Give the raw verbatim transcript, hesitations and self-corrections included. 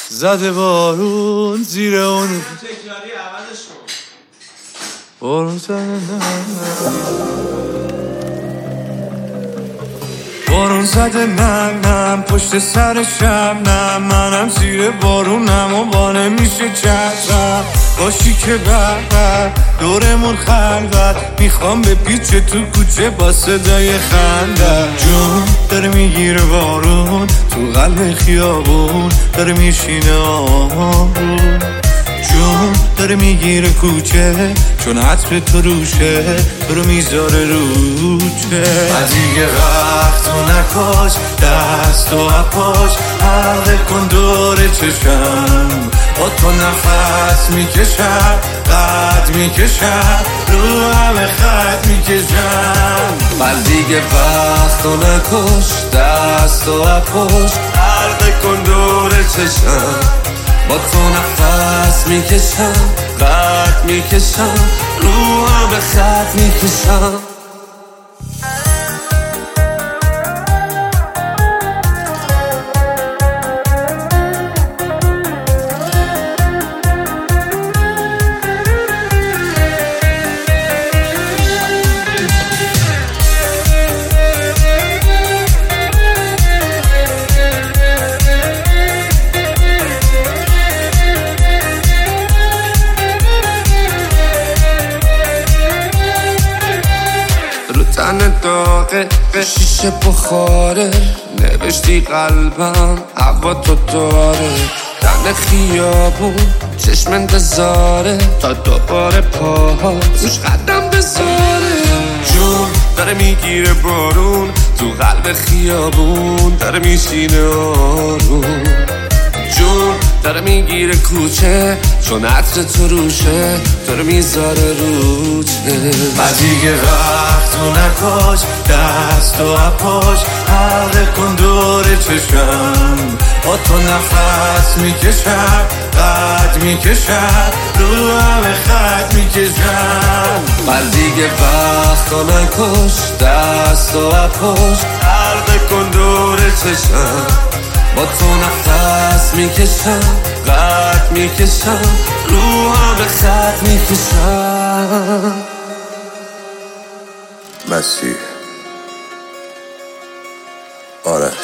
زده بارون زیر اون بارون زده بارون زده نم نم پشت سرشم نم منم زیر بارونم و با نمیشه چشم باشی که بر دورمون خلوت میخوام به پیچ تو کوچه با صدای خنده جون داره میگیره بارون تو قلب خیابون داره میشینه آروم جون داره میگیره کوچه چون عطر تو روشه تو رو میذاره روچه دیگه وقت تو نکاش دست و اپاش حلقه کن دور چشم با تو نفس میکشم قد میکشم رو همه خط میکشم من دیگه وقت تو نکاش دست و اپاش حلقه کن دور چشم با تو نفس میکشم قد میکشم رو همه خط میکشم تن داغه شیشه بخاره نوشتی قلبم هوا تو داره تن خیابون چشم انتظاره تا دوباره پاها روش قدم بذاره جون داره میگیره بارون تو قلب خیابون داره میشینه آروم جون داره میگیره کوچه چون عطر تو روشه تو رو میذاره روچه و دیگه وقت تو نکاش دست و اپاش حلقه کن دور چشم با تو نفس میکشم قد میکشم رو همه خط میکشم و دیگه وقت تو نکاش دست و اپاش حلقه کن دور چشم با تو نفس میکشم قد میکشم رو همه خط میکشم مسیح آره